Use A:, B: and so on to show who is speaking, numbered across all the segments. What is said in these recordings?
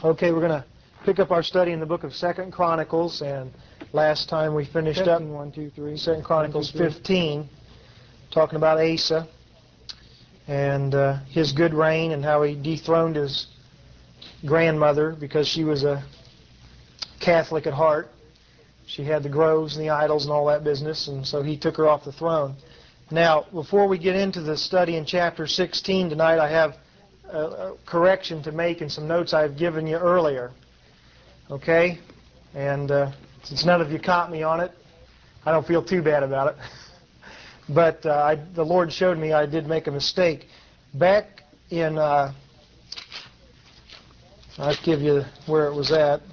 A: Okay, we're going to pick up our study in the book of 2 Chronicles, and last time we finished up 2 Chronicles 15, talking about Asa and his good reign and how he dethroned his grandmother because she was a Catholic at heart. She had the groves and the idols and all that business, and so he took her off the throne. Now, before we get into the study in chapter 16 tonight, I have a correction to make in some notes I've given you earlier. Okay? And since none of you caught me on it, I don't feel too bad about it. But the Lord showed me I did make a mistake. Back in, I'll give you where it was at.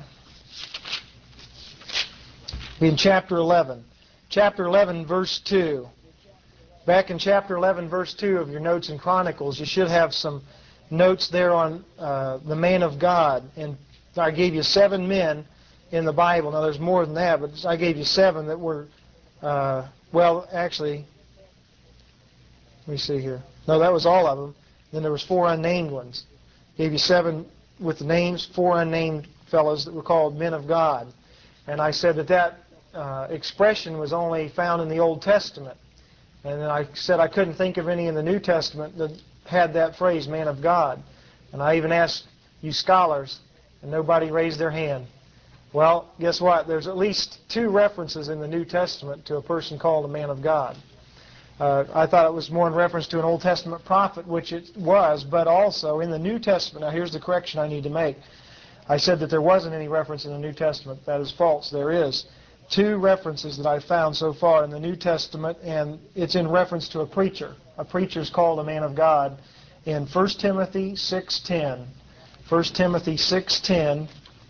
A: In chapter 11. Chapter 11, verse 2. Back in chapter 11, verse 2 of your notes in Chronicles, you should have some notes there on the man of God. And I gave you 7 men in the Bible. Now, there's more than that, but I gave you 7 that were, well, actually, let me see here. No, that was all of them. Then there was 4 unnamed ones. Gave you 7 with the names, 4 unnamed fellows that were called men of God. And I said that expression was only found in the Old Testament. And then I said I couldn't think of any in the New Testament that had that phrase, man of God. And I even asked you scholars, and nobody raised their hand. Well, guess what? There's at least 2 references in the New Testament to a person called a man of God. I thought it was more in reference to an Old Testament prophet, which it was, but also in the New Testament. Now, here's the correction I need to make. I said that there wasn't any reference in the New Testament. That is false. There is 2 references that I've found so far in the New Testament, and it's in reference to a preacher. A preacher is called a man of God in 1 Timothy 6:10. 1 Timothy 6:10.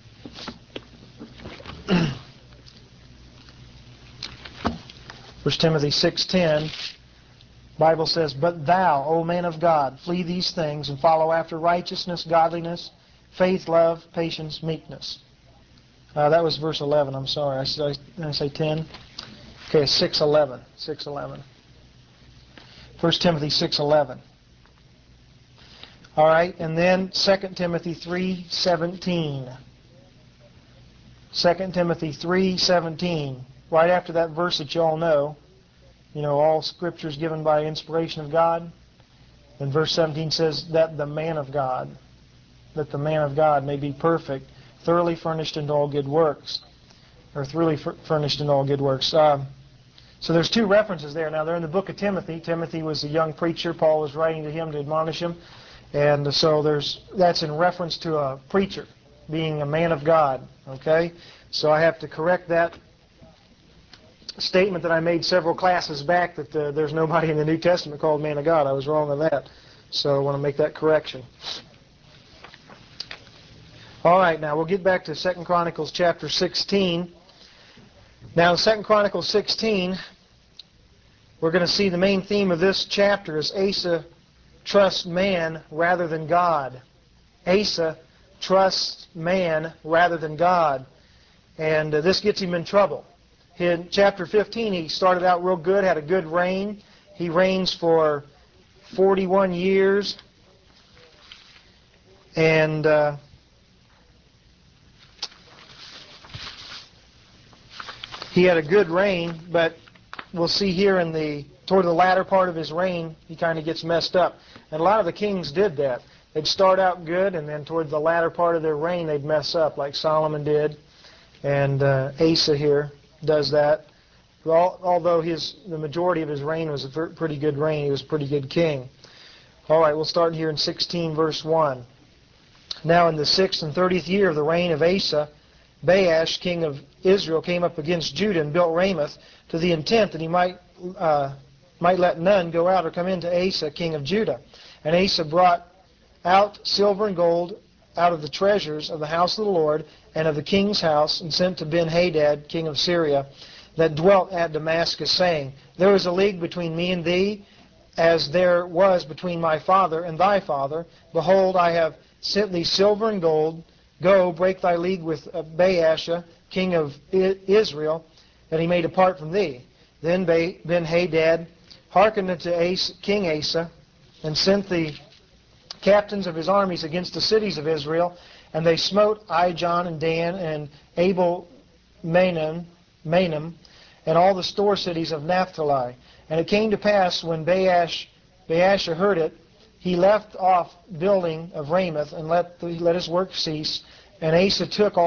A: 1 Timothy 6:10. Bible says, "But thou, O man of God, flee these things and follow after righteousness, godliness, faith, love, patience, meekness." That was verse 11. I'm sorry. Did I say 10? Okay, 6:11. 6:11. 1 Timothy 6:11. All right, and then 2 Timothy 3:17. 2 Timothy 3:17. Right after that verse that you all know, all Scripture is given by inspiration of God. And verse 17 says that the man of God may be perfect, thoroughly furnished into all good works, or thoroughly furnished into all good works. So there's 2 references there. Now, they're in the book of Timothy. Timothy was a young preacher. Paul was writing to him to admonish him. And so that's in reference to a preacher being a man of God. Okay? So I have to correct that statement that I made several classes back that there's nobody in the New Testament called man of God. I was wrong on that. So I want to make that correction. All right, now we'll get back to 2 Chronicles chapter 16. Now in 2 Chronicles 16, we're going to see the main theme of this chapter is Asa trusts man rather than God. Asa trusts man rather than God. And this gets him in trouble. In chapter 15, he started out real good, had a good reign. He reigns for 41 years. And he had a good reign, but we'll see here toward the latter part of his reign, he kind of gets messed up. And a lot of the kings did that. They'd start out good, and then toward the latter part of their reign, they'd mess up, like Solomon did. And Asa here does that. Although the majority of his reign was a pretty good reign, he was a pretty good king. All right, we'll start here in 16, verse 1. Now in the 6th and 30th year of the reign of Asa, Baash, king of Israel, came up against Judah and built Ramoth to the intent that he might let none go out or come into Asa, king of Judah. And Asa brought out silver and gold out of the treasures of the house of the Lord and of the king's house, and sent to Ben-Hadad, king of Syria, that dwelt at Damascus, saying, "There is a league between me and thee, as there was between my father and thy father. Behold, I have sent thee silver and gold. Go, break thy league with Baasha, king of Israel, that he may depart from thee." Then Ben-Hadad hearkened unto King Asa, and sent the captains of his armies against the cities of Israel, and they smote Ijon and Dan and Abel-Maim, and all the store cities of Naphtali. And it came to pass, when Baasha heard it, he left off building of Ramoth, and let his work cease. And Asa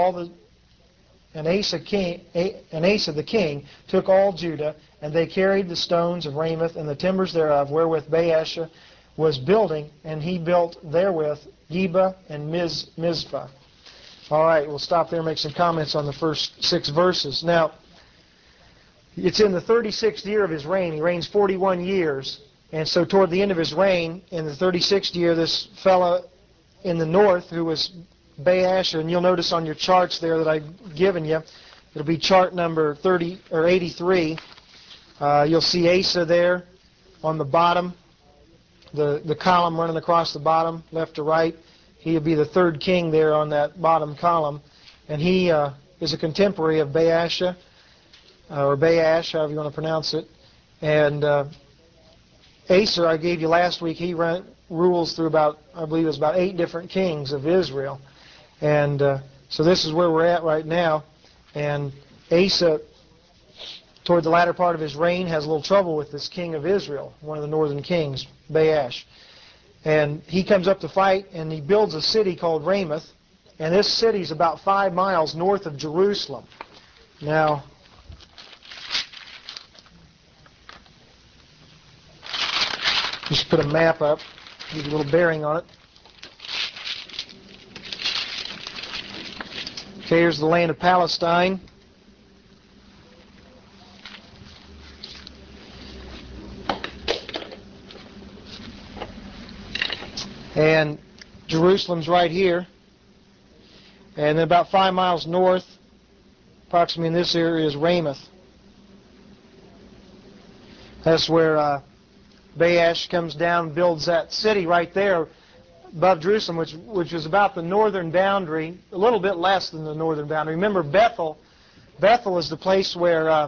A: the king took all Judah, and they carried the stones of Ramoth and the timbers thereof, wherewith Baasha was building, and he built therewith Geba and Mizpah. All right, we'll stop there and make some comments on the first 6 verses. Now, it's in the 36th year of his reign. He reigns 41 years. And so toward the end of his reign, in the 36th year, this fellow in the north, who was Baasha, and you'll notice on your charts there that I've given you, it'll be chart number 30 or 83. You'll see Asa there on the bottom, the column running across the bottom, left to right. He'll be the 3rd king there on that bottom column. And he is a contemporary of Baasha, or Baash, however you want to pronounce it. And Asa, I gave you last week, he rules through about, I believe it was about 8 different kings of Israel. And so this is where we're at right now. And Asa, toward the latter part of his reign, has a little trouble with this king of Israel, one of the northern kings, Baash. And he comes up to fight, and he builds a city called Ramoth. And this city is about 5 miles north of Jerusalem. Now, just put a map up, give you a little bearing on it. Okay, here's the land of Palestine. And Jerusalem's right here. And then about 5 miles north, approximately in this area, is Ramoth. That's where Baash comes down and builds that city right there above Jerusalem, which is about the northern boundary, a little bit less than the northern boundary. Remember, Bethel is the place where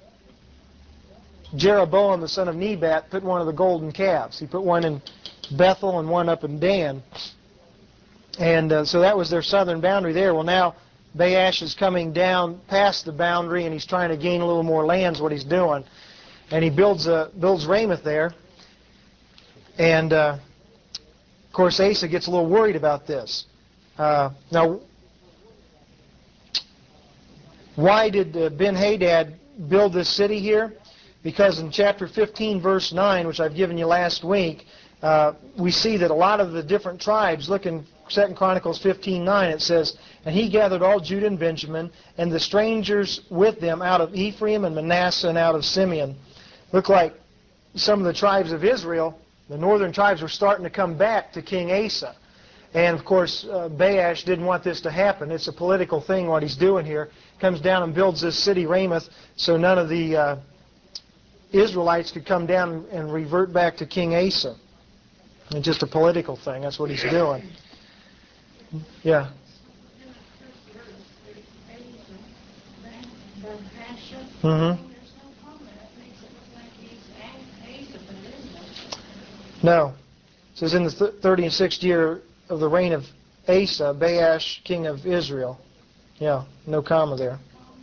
A: Jeroboam, the son of Nebat, put one of the golden calves. He put one in Bethel and one up in Dan. And so that was their southern boundary there. Well, now Baash is coming down past the boundary, and he's trying to gain a little more land is what he's doing. And he builds Ramoth there. And, of course, Asa gets a little worried about this. Now, why did Ben-Hadad build this city here? Because in chapter 15, verse 9, which I've given you last week, we see that a lot of the different tribes, look in 2 Chronicles 15:9, it says, "And he gathered all Judah and Benjamin, and the strangers with them out of Ephraim and Manasseh and out of Simeon." Look like some of the tribes of Israel, the northern tribes, were starting to come back to King Asa. And, of course, Baash didn't want this to happen. It's a political thing what he's doing here. Comes down and builds this city, Ramoth, so none of the Israelites could come down and revert back to King Asa. It's just a political thing. That's what he's doing. Yeah. Mm-hmm. No. It says in the 36th year of the reign of Asa, Baash, king of Israel. Yeah, no comma there.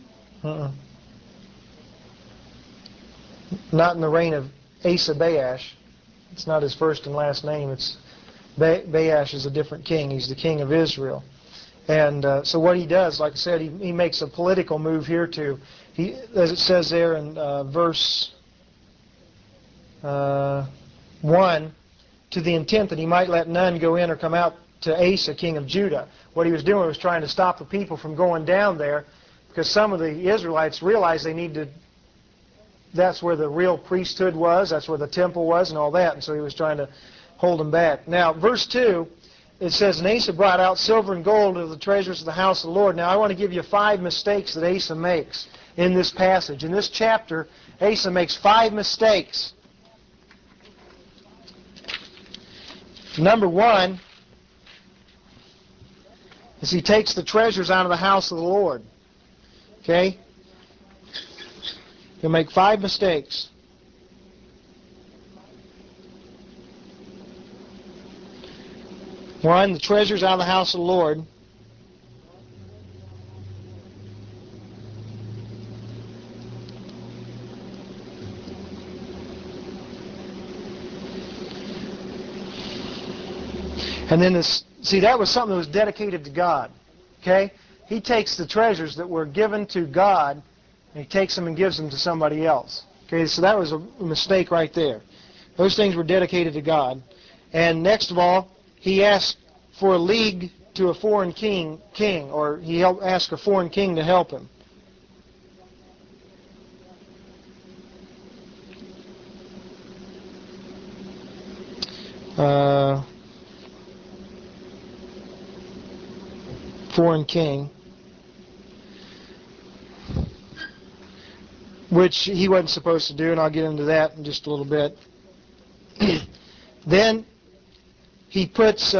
A: Not in the reign of Asa Baash. It's not his first and last name. It's Baash is a different king. He's the king of Israel. And so what he does, like I said, he makes a political move here too. As it says there in verse 1, to the intent that he might let none go in or come out to Asa, king of Judah. What he was doing was trying to stop the people from going down there, because some of the Israelites realized they need to, that's where the real priesthood was, that's where the temple was and all that, and so he was trying to hold them back. Now, verse 2, it says, "And Asa brought out silver and gold of the treasures of the house of the Lord." Now, I want to give you 5 mistakes that Asa makes in this passage. In this chapter, Asa makes 5 mistakes. Number 1 is he takes the treasures out of the house of the Lord. Okay? He'll make 5 mistakes. One, the treasures out of the house of the Lord. And then this, see, that was something that was dedicated to God. Okay? He takes the treasures that were given to God, and he takes them and gives them to somebody else. Okay, so that was a mistake right there. Those things were dedicated to God. And next of all, he asked for a league to a foreign king, or he asked a foreign king to help him. Foreign king, which he wasn't supposed to do, and I'll get into that in just a little bit. Then he puts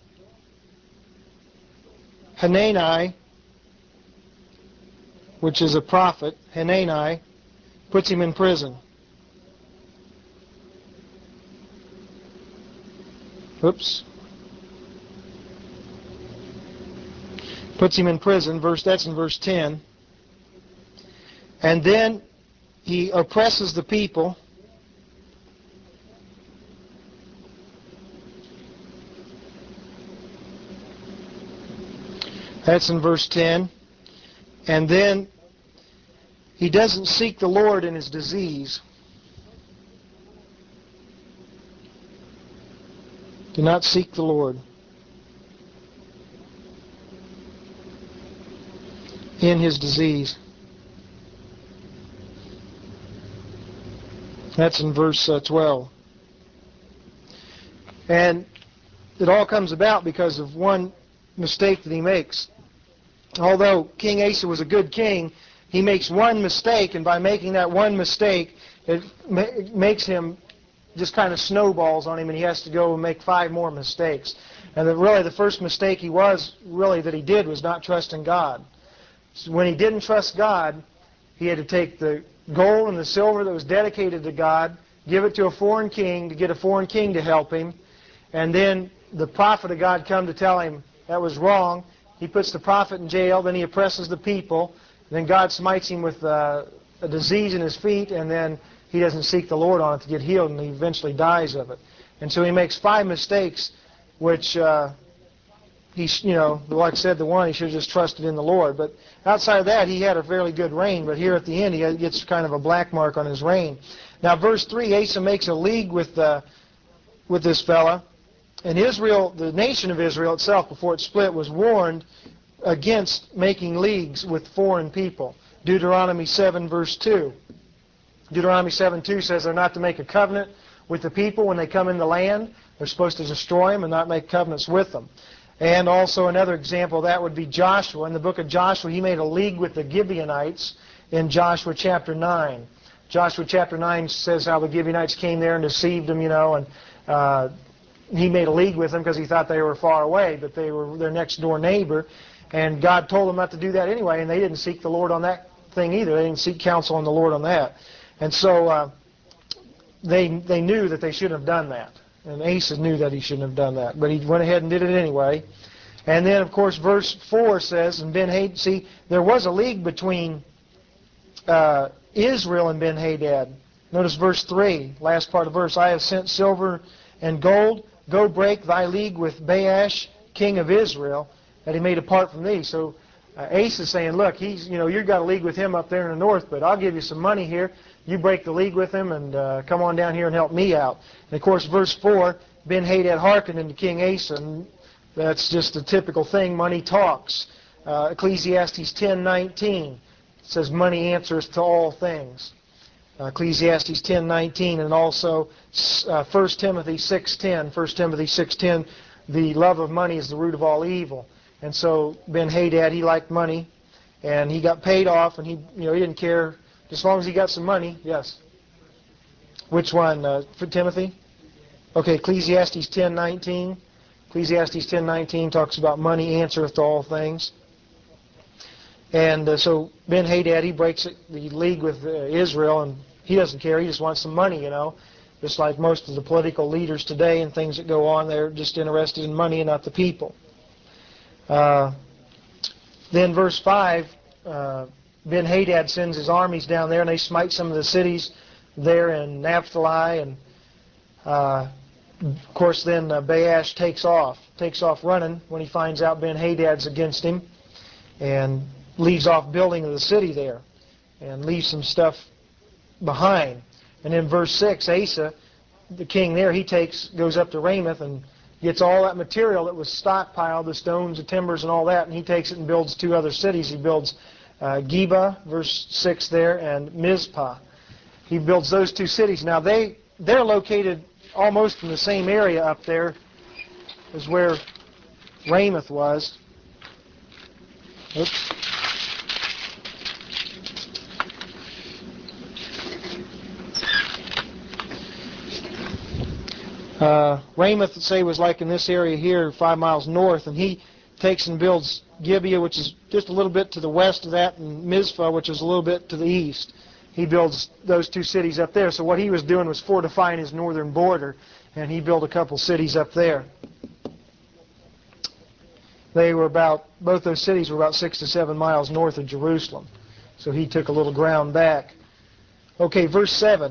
A: Hanani, which is a prophet, Hanani, puts him in prison. Oops. Puts him in prison. That's in verse 10. And then he oppresses the people. That's in verse 10. And then he doesn't seek the Lord in his disease. Do not seek the Lord in his disease. That's in verse 12. And it all comes about because of one mistake that he makes. Although King Asa was a good king, he makes one mistake, and by making that one mistake, it makes him just kind of snowballs on him, and he has to go and make 5 more mistakes. And really the first mistake that he did was not trusting God. So when he didn't trust God, he had to take the gold and the silver that was dedicated to God, give it to a foreign king to get a foreign king to help him, and then the prophet of God come to tell him that was wrong. He puts the prophet in jail, then he oppresses the people, then God smites him with a disease in his feet, and then he doesn't seek the Lord on it to get healed, and he eventually dies of it. And so he makes 5 mistakes, which like I said, the one, he should have just trusted in the Lord. But outside of that, he had a fairly good reign, but here at the end, he gets kind of a black mark on his reign. Now, verse 3, Asa makes a league with this fella, and Israel, the nation of Israel itself, before it split, was warned against making leagues with foreign people. Deuteronomy 7, verse 2. Deuteronomy 7:2 says they're not to make a covenant with the people when they come in the land. They're supposed to destroy them and not make covenants with them. And also another example of that would be Joshua. In the book of Joshua, he made a league with the Gibeonites in Joshua chapter 9. Joshua chapter 9 says how the Gibeonites came there and deceived him, and he made a league with them because he thought they were far away, but they were their next door neighbor. And God told them not to do that anyway, and they didn't seek the Lord on that thing either. They didn't seek counsel on the Lord on that. And so they knew that they shouldn't have done that. And Asa knew that he shouldn't have done that. But he went ahead and did it anyway. And then, of course, verse 4 says, and Ben-Hadad, see, there was a league between Israel and Ben-Hadad. Notice verse 3, last part of the verse. I have sent silver and gold. Go break thy league with Baash, king of Israel, that he may depart from thee. So Asa is saying, look, you've got a league with him up there in the north, but I'll give you some money here. You break the league with him and come on down here and help me out. And of course, verse 4, Ben-Hadad hearkened unto King Asa. And that's just a typical thing. Money talks. Ecclesiastes 10:19 says, money answers to all things. Ecclesiastes 10:19, and also 1 Timothy 6:10. 1 Timothy 6:10, the love of money is the root of all evil. And so Ben-Hadad, he liked money, and he got paid off, and he didn't care. As long as he got some money, yes. Which one, for Timothy? Okay, Ecclesiastes 10:19. Ecclesiastes 10:19 talks about money answereth to all things. And so Ben-Hadad, he breaks the league with Israel, and he doesn't care. He just wants some money, Just like most of the political leaders today and things that go on, they're just interested in money and not the people. Then verse 5, Ben-Hadad sends his armies down there, and they smite some of the cities there in Naphtali. And of course then Baash takes off running when he finds out Ben-Hadad's against him, and leaves off building of the city there and leaves some stuff behind. And in verse 6, Asa, the king there, he goes up to Ramoth and gets all that material that was stockpiled, the stones, the timbers, and all that, and he takes it and builds 2 other cities. He builds Geba, verse 6 there, and Mizpah. He builds those 2 cities. Now they're located almost in the same area up there as where Ramoth was. Oops. Ramoth, say, was like in this area here, 5 miles north, and he takes and builds Gibeah, which is just a little bit to the west of that, and Mizpah, which is a little bit to the east. He builds those 2 cities up there. So what he was doing was fortifying his northern border, and he built a couple cities up there. Both those cities were about 6 to 7 miles north of Jerusalem. So he took a little ground back. Okay, verse 7.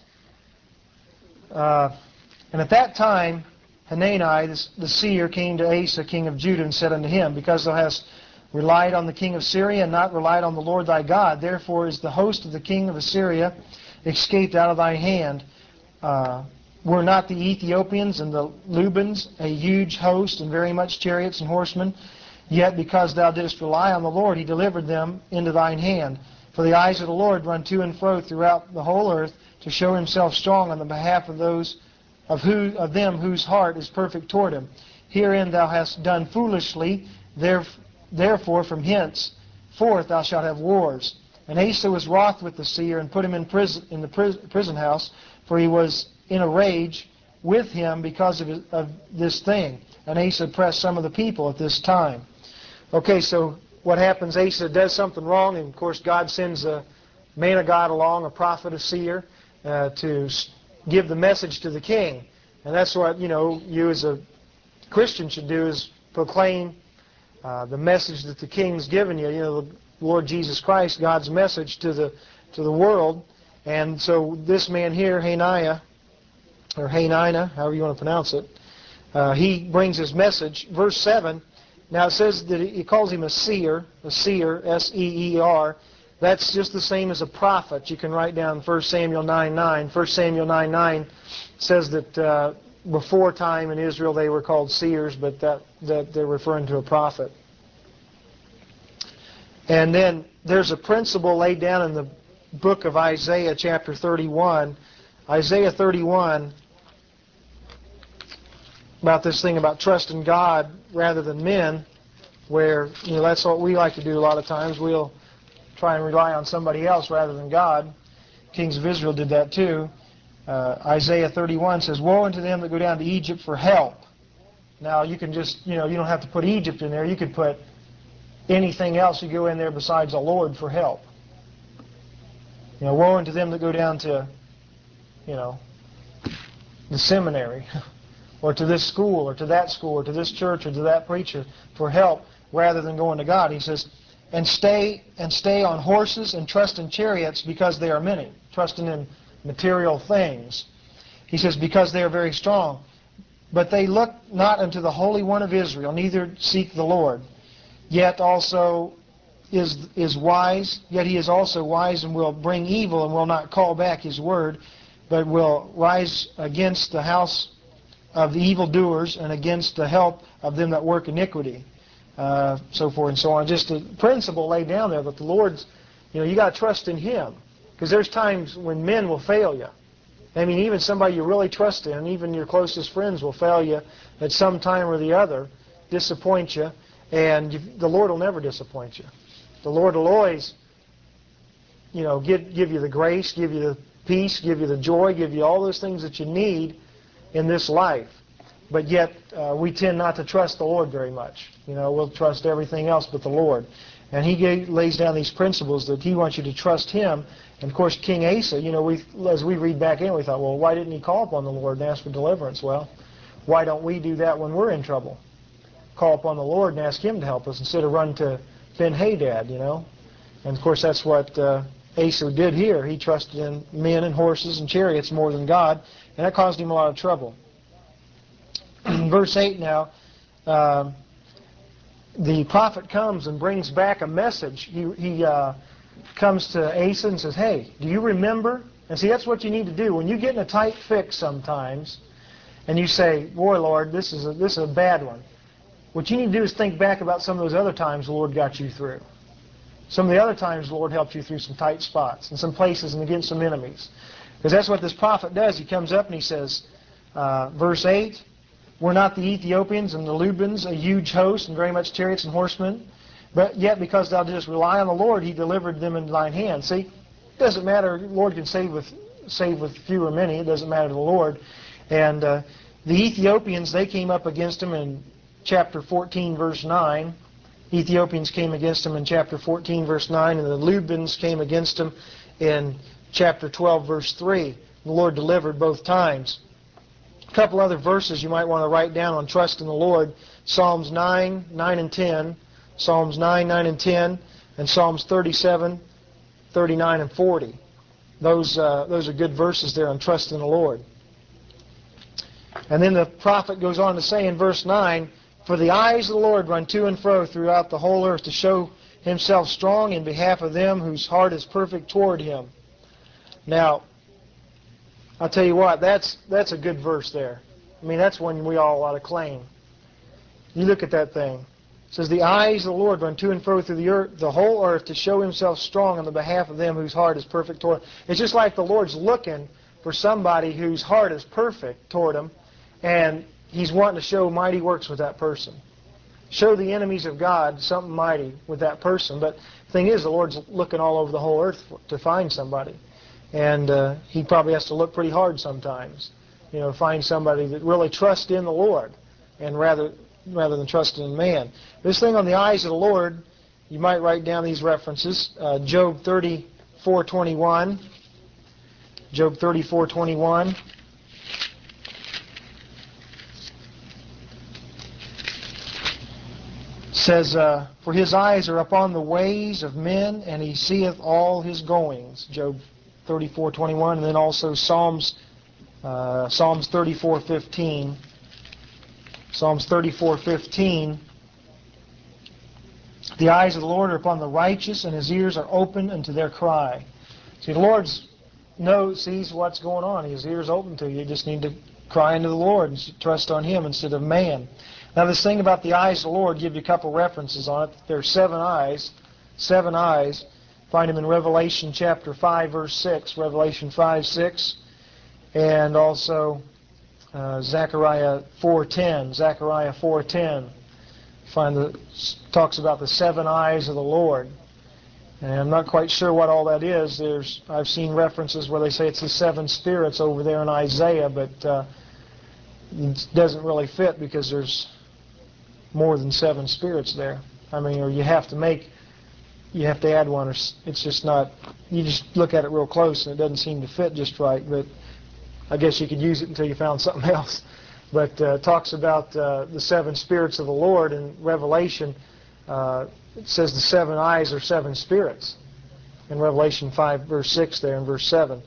A: And at that time, Hanani, the seer, came to Asa, king of Judah, and said unto him, Because thou hast relied on the king of Syria, and not relied on the Lord thy God, therefore is the host of the king of Assyria escaped out of thy hand. Were not the Ethiopians and the Lubans a huge host, and very much chariots and horsemen? Yet because thou didst rely on the Lord, he delivered them into thine hand. For the eyes of the Lord run to and fro throughout the whole earth, to show himself strong on the behalf of those of them whose heart is perfect toward him. Herein thou hast done foolishly, therefore from henceforth thou shalt have wars. And Asa was wroth with the seer, and put him in the prison house, for he was in a rage with him because of this thing. And Asa pressed some of the people at this time. Okay, so what happens? Asa does something wrong, and of course God sends a man of God along, a prophet, a seer, to give the message to the king. And that's what, you as a Christian should do, is proclaim the message that the king's given you, the Lord Jesus Christ, God's message to the world. And so this man here, Hananiah, or Hanina, however you want to pronounce it, he brings his message. Verse 7, now it says that he calls him a seer, S-E-E-R. That's just the same as a prophet. You can write down 1 Samuel 9:9. 1 Samuel 9:9 says that before time in Israel they were called seers, but that they're referring to a prophet. And then there's a principle laid down in the book of Isaiah chapter 31. Isaiah 31, about this thing about trusting God rather than men, where that's what we like to do a lot of times. We'll try and rely on somebody else rather than God. Kings of Israel did that too. Isaiah 31 says, Woe unto them that go down to Egypt for help. Now you can just, you don't have to put Egypt in there. You could put anything else you go in there besides the Lord for help. Woe unto them that go down to, the seminary, or to this school, or to that school, or to this church, or to that preacher for help rather than going to God. He says, and stay on horses and trust in chariots, because they are many, trusting in material things. He says, because they are very strong. But they look not unto the Holy One of Israel, neither seek the Lord. Yet also is wise, yet he is also wise, and will bring evil, and will not call back his word, but will rise against the house of the evildoers, and against the help of them that work iniquity. So forth and so on. Just a principle laid down there that the Lord's, you got to trust in Him. Because there's times when men will fail you. I mean, even somebody you really trust in, even your closest friends will fail you at some time or the other, disappoint you, and the Lord will never disappoint you. The Lord will always, give you the grace, give you the peace, give you the joy, give you all those things that you need in this life. But yet, we tend not to trust the Lord very much. We'll trust everything else but the Lord. And he lays down these principles that he wants you to trust him. And of course, King Asa, you know, as we read back in, we thought, well, why didn't he call upon the Lord and ask for deliverance? Well, why don't we do that when we're in trouble? Call upon the Lord and ask him to help us instead of run to Ben-Hadad, you know. And of course, that's what Asa did here. He trusted in men and horses and chariots more than God, and that caused him a lot of trouble. Verse 8 now. The prophet comes and brings back a message. He comes to Asa and says, hey, do you remember? And see, that's what you need to do. When you get in a tight fix sometimes, and you say, boy, Lord, this is a bad one. What you need to do is think back about some of those other times the Lord got you through. Some of the other times the Lord helped you through some tight spots and some places and against some enemies. Because that's what this prophet does. He comes up and he says, verse 8, were not the Ethiopians and the Lubians a huge host and very much chariots and horsemen? But yet because thou didst rely on the Lord, he delivered them into thine hand. See, it doesn't matter. The Lord can save with few or many. It doesn't matter to the Lord. And the Ethiopians, they came up against him in chapter 14, verse 9. Ethiopians came against him in chapter 14, verse 9. And the Lubians came against him in chapter 12, verse 3. The Lord delivered both times. A couple other verses you might want to write down on trust in the Lord. Psalms 9, 9 and 10. Psalms 9, 9 and 10. And Psalms 37, 39 and 40. Those are good verses there on trust in the Lord. And then the prophet goes on to say in verse 9, for the eyes of the Lord run to and fro throughout the whole earth to show himself strong in behalf of them whose heart is perfect toward him. Now, I'll tell you what, that's a good verse there. I mean, that's one we all ought to claim. You look at that thing. It says, the eyes of the Lord run to and fro through the whole earth to show himself strong on the behalf of them whose heart is perfect toward him. It's just like the Lord's looking for somebody whose heart is perfect toward him, and he's wanting to show mighty works with that person. Show the enemies of God something mighty with that person. But the thing is, the Lord's looking all over the whole earth to find somebody. And he probably has to look pretty hard sometimes, you know, find somebody that really trusts in the Lord, and rather than trusting in man. This thing on the eyes of the Lord, you might write down these references. Job 34:21. Job 34:21. Says, for his eyes are upon the ways of men, and he seeth all his goings. Job 34:21, and then also Psalms 34:15. Psalms 34:15. The eyes of the Lord are upon the righteous, and his ears are open unto their cry. See, the Lord sees what's going on. His ears open to you. You just need to cry unto the Lord and trust on him instead of man. Now, this thing about the eyes of the Lord, give you a couple references on it. There are 7 eyes. 7 eyes. Find them in Revelation chapter 5, verse 6. Revelation 5, 6. And also Zechariah 4:10. Zechariah 4:10. Talks about the 7 eyes of the Lord. And I'm not quite sure what all that is. I've seen references where they say it's the 7 spirits over there in Isaiah, but it doesn't really fit because there's more than 7 spirits there. I mean, or you have to add one, or it's just not, you just look at it real close and it doesn't seem to fit just right, but I guess you could use it until you found something else. But talks about the 7 spirits of the Lord in Revelation. It says the 7 eyes are 7 spirits in Revelation 5, verse 6 there in verse 7.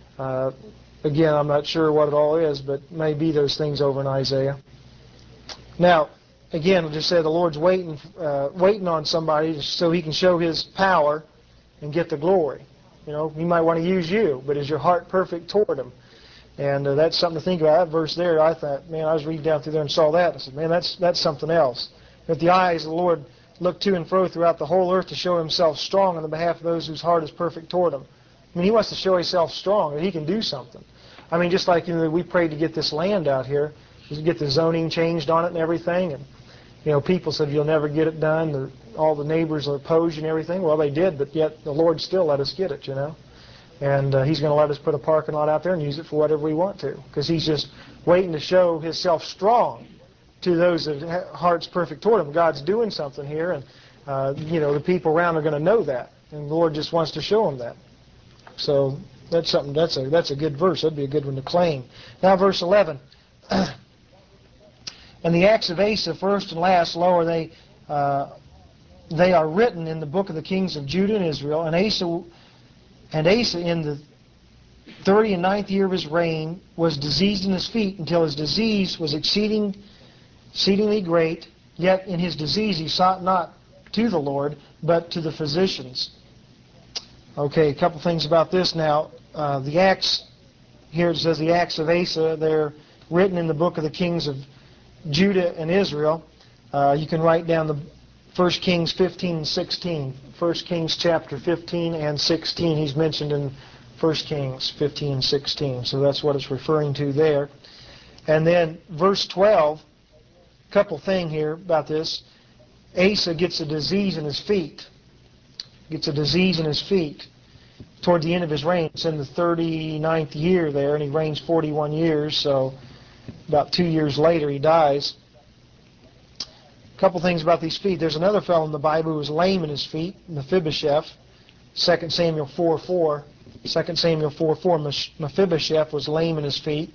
A: Again, I'm not sure what it all is, but it may be those things over in Isaiah. Now, again, I'll just say the Lord's waiting on somebody so he can show his power and get the glory. You know, he might want to use you, but is your heart perfect toward him? And that's something to think about. That verse there, I thought, man, I was reading down through there and saw that. I said, man, that's something else. That the eyes of the Lord look to and fro throughout the whole earth to show himself strong on the behalf of those whose heart is perfect toward him. I mean, he wants to show himself strong, that he can do something. I mean, just like, you know, we prayed to get this land out here, to get the zoning changed on it and everything, and you know, people said you'll never get it done. All the neighbors are opposed and everything. Well, they did, but yet the Lord still let us get it, you know. And he's going to let us put a parking lot out there and use it for whatever we want to, because he's just waiting to show himself strong to those that heart's perfect toward him. God's doing something here, and the people around are going to know that, and the Lord just wants to show them that. So that's something. That's a good verse. That'd be a good one to claim. Now, verse 11. And the acts of Asa, first and last, lo, they are written in the book of the kings of Judah and Israel. And Asa in the 39th year of his reign was diseased in his feet until his disease was exceedingly great. Yet in his disease he sought not to the Lord, but to the physicians. Okay, a couple things about this now. The Acts, here it says the Acts of Asa, they're written in the book of the kings of Judah and Israel. You can write down the 1 Kings 15 and 16. 1 Kings chapter 15 and 16. He's mentioned in 1 Kings 15 and 16. So that's what it's referring to there. And then verse 12, a couple things here about this. Asa gets a disease in his feet. Gets a disease in his feet toward the end of his reign. It's in the 39th year there, and he reigns 41 years, so about 2 years later he dies. A couple things about these feet. There's another fellow in the Bible who was lame in his feet, Mephibosheth. 2 Samuel 4:4. 2 Samuel 4:4. Mephibosheth was lame in his feet.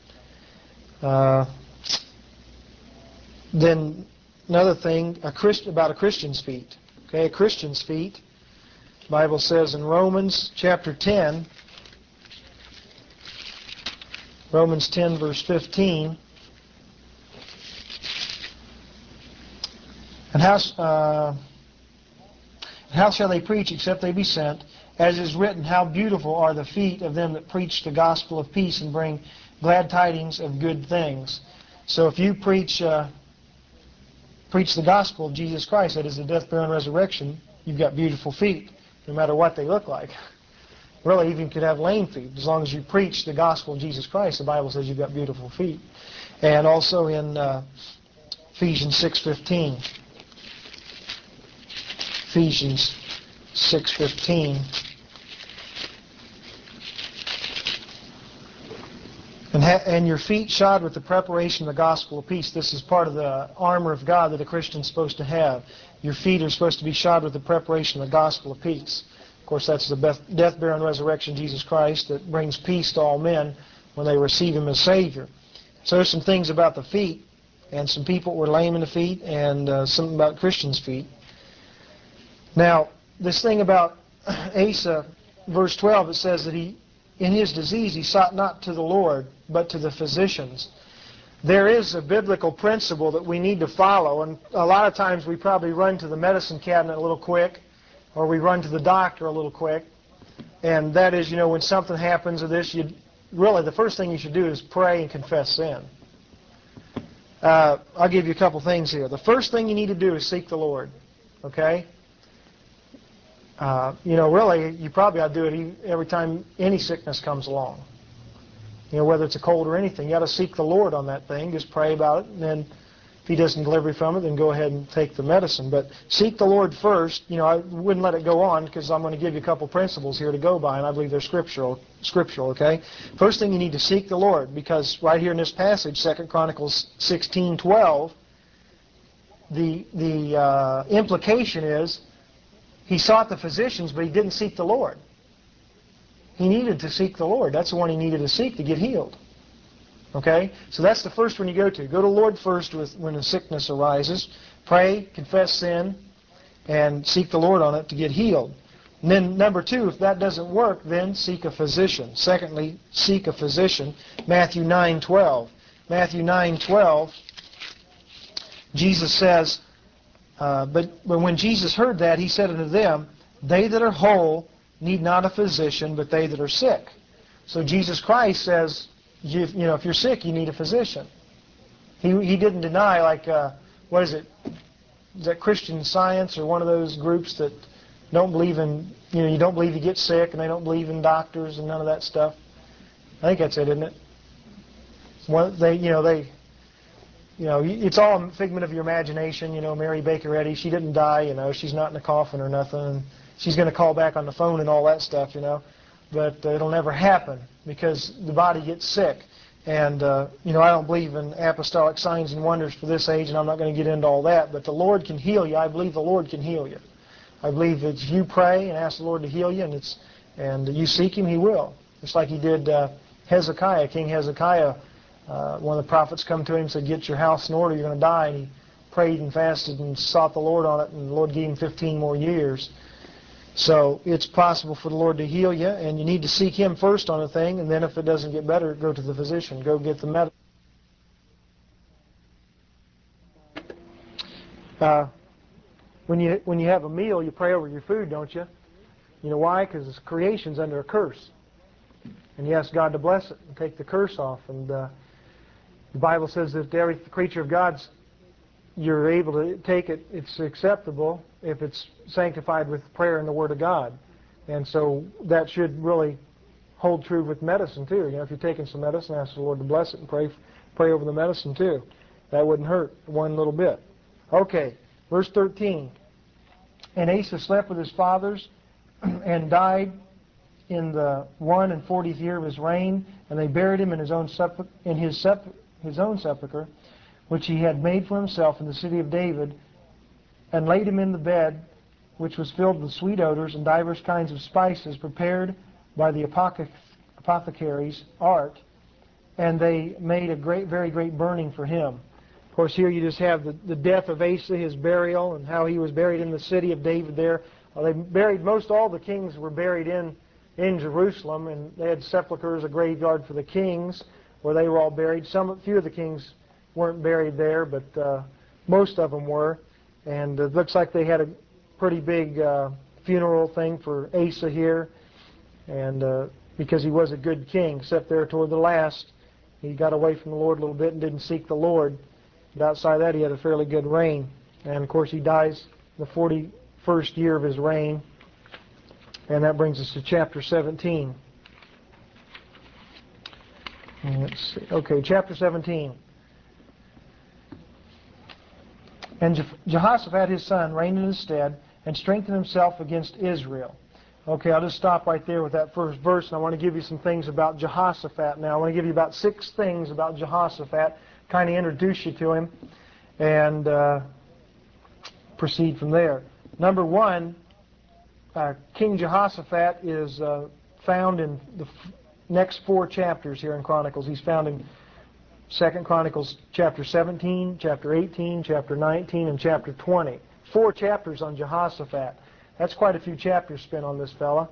A: Then another thing, about a Christian's feet. Okay, a Christian's feet. The Bible says in Romans chapter 10, Romans 10 verse 15, and how shall they preach except they be sent? As is written, how beautiful are the feet of them that preach the gospel of peace and bring glad tidings of good things. So if you preach the gospel of Jesus Christ, that is the death, burial, and resurrection, you've got beautiful feet, no matter what they look like. Really, even could have lame feet. As long as you preach the gospel of Jesus Christ, the Bible says you've got beautiful feet. And also in Ephesians 6:15. Ephesians 6:15. And your feet shod with the preparation of the gospel of peace. This is part of the armor of God that a Christian's supposed to have. Your feet are supposed to be shod with the preparation of the gospel of peace. Of course, that's the death, burial, and resurrection of Jesus Christ that brings peace to all men when they receive Him as Savior. So there's some things about the feet, and some people were lame in the feet, and something about Christians' feet. Now, this thing about Asa, verse 12, it says that in his disease he sought not to the Lord, but to the physicians. There is a biblical principle that we need to follow, and a lot of times we probably run to the medicine cabinet a little quick, or we run to the doctor a little quick, and that is, when something happens or this, really the first thing you should do is pray and confess sin. I'll give you a couple things here. The first thing you need to do is seek the Lord, okay? Really, you probably ought to do it every time any sickness comes along. Whether it's a cold or anything, you got to seek the Lord on that thing. Just pray about it, and then if He doesn't deliver you from it, then go ahead and take the medicine. But seek the Lord first. I wouldn't let it go on because I'm going to give you a couple principles here to go by, and I believe they're scriptural. Okay. First thing, you need to seek the Lord, because right here in this passage, 2 Chronicles 16:12, the implication is he sought the physicians, but he didn't seek the Lord. He needed to seek the Lord. That's the one he needed to seek to get healed. Okay? So that's the first one you go to. Go to the Lord first when a sickness arises. Pray, confess sin, and seek the Lord on it to get healed. And then number two, if that doesn't work, then seek a physician. Secondly, seek a physician. Matthew 9:12. Matthew 9:12, Jesus says, but when Jesus heard that, He said unto them, they that are whole need not a physician, but they that are sick. So Jesus Christ says, if you're sick, you need a physician. He didn't deny, like, what is it? Is that Christian Science or one of those groups that don't believe in, you don't believe you get sick, and they don't believe in doctors and none of that stuff? I think that's it, isn't it? It's all a figment of your imagination. Mary Baker Eddy, she didn't die. She's not in a coffin or nothing. And she's going to call back on the phone and all that stuff. But it'll never happen because the body gets sick. And, I don't believe in apostolic signs and wonders for this age, and I'm not going to get into all that. But the Lord can heal you. I believe the Lord can heal you. I believe that if you pray and ask the Lord to heal you, and you seek Him, He will. Just like He did Hezekiah, King Hezekiah. One of the prophets come to him and said, "Get your house in order, you're going to die." And he prayed and fasted and sought the Lord on it, and the Lord gave him 15 more years. So it's possible for the Lord to heal you, and you need to seek Him first on a thing, and then if it doesn't get better, go to the physician. Go get the medicine. When you have a meal, you pray over your food, don't you? You know why? Because creation's under a curse. And you ask God to bless it and take the curse off. And the Bible says that every creature of God's, you're able to take it, it's acceptable if it's sanctified with prayer and the Word of God. And so that should really hold true with medicine too. If you're taking some medicine, ask the Lord to bless it and pray over the medicine too. That wouldn't hurt one little bit. Okay, verse 13. And Asa slept with his fathers and died in the 41st year of his reign, and they buried him in his own sepulchre, which he had made for himself in the city of David, and laid him in the bed, which was filled with sweet odors and divers kinds of spices prepared by the apothecary's art, and they made a very great burning for him. Of course, here you just have the death of Asa, his burial, and how he was buried in the city of David there. They buried, all the kings were buried in Jerusalem, and they had sepulchres, a graveyard for the kings, where they were all buried. Few of the kings weren't buried there, but most of them were. And it looks like they had a pretty big funeral thing for Asa here, and because he was a good king, except there toward the last, he got away from the Lord a little bit and didn't seek the Lord. But outside of that, he had a fairly good reign. And of course, he dies the 41st year of his reign. And that brings us to chapter 17. Let's see. Okay, chapter 17. And Jehoshaphat his son reigned in his stead and strengthened himself against Israel. Okay, I'll just stop right there with that first verse, and I want to give you some things about Jehoshaphat now. I want to give you about 6 things about Jehoshaphat, kind of introduce you to him, and proceed from there. Number 1, King Jehoshaphat is found in the next 4 chapters here in Chronicles. He's found in 2 Chronicles chapter 17, chapter 18, chapter 19, and chapter 20. 4 chapters on Jehoshaphat. That's quite a few chapters spent on this fella.